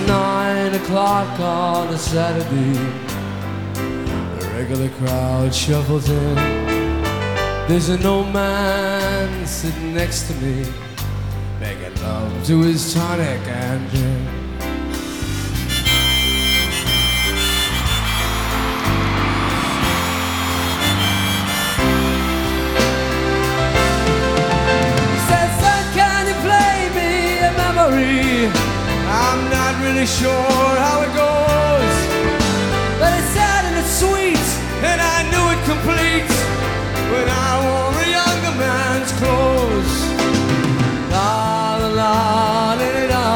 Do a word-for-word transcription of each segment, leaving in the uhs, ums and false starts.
nine o'clock on a Saturday. The regular crowd shuffles in. There's an old man sitting next to me, making love to his tonic and gin. He says, son, can you play me a memory? I'm not really sure how it goes, but it's sad and it's sweet, and I knew it complete when I wore a younger man's clothes. La la la di di da,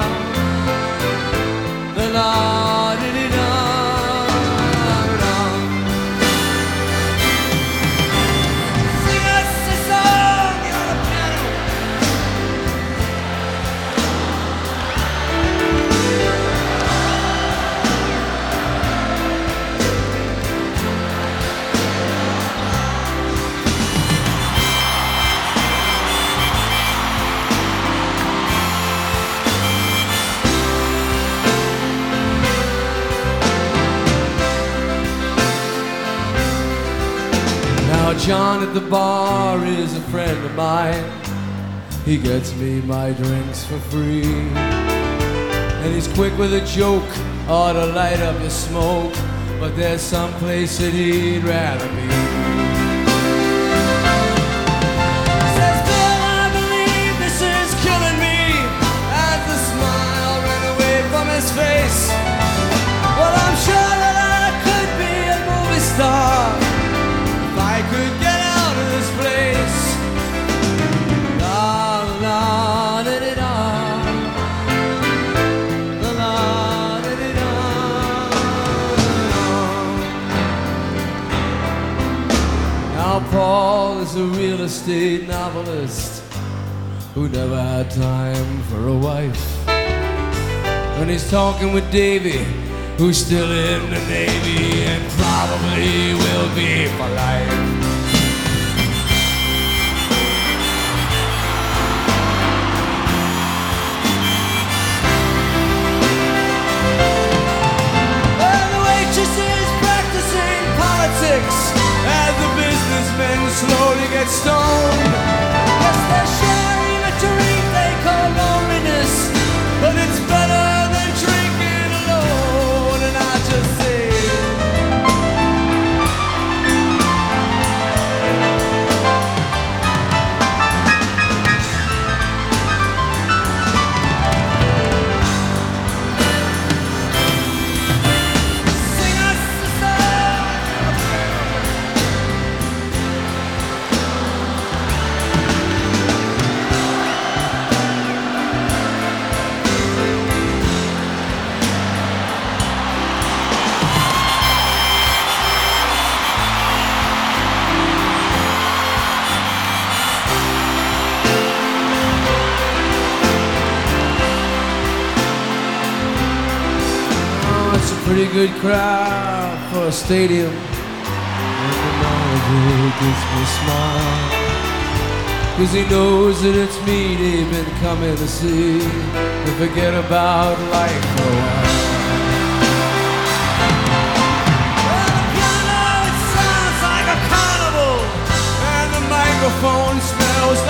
la la di di da, da. Sing us a song on the piano. John at the bar is a friend of mine. He gets me my drinks for free, and he's quick with a joke, ought to light up your smoke, but there's some place that he'd rather be. Says, Bill, I believe this is killing me, as the smile ran away from his face. Well, I'm sure that I could be a movie star if I could get out of this place. La la da di da, la la da di da. Now Paul is a real estate novelist who never had time for a wife, and he's talking with Davy, who's still in the Navy and probably will be for life. Well, the waitress is practicing politics as the businessmen slowly get stoned. Yes, they're sharing a drink they call loneliness, but it's better than drinking alone. And I just say, sing us a song. Oh, it's a pretty good crowd for a stadium, and the manager gives me a smile, 'cause he knows that it's me they've been coming to see, to forget about life for a while. Well, the piano, it sounds like a carnival, and the microphone smells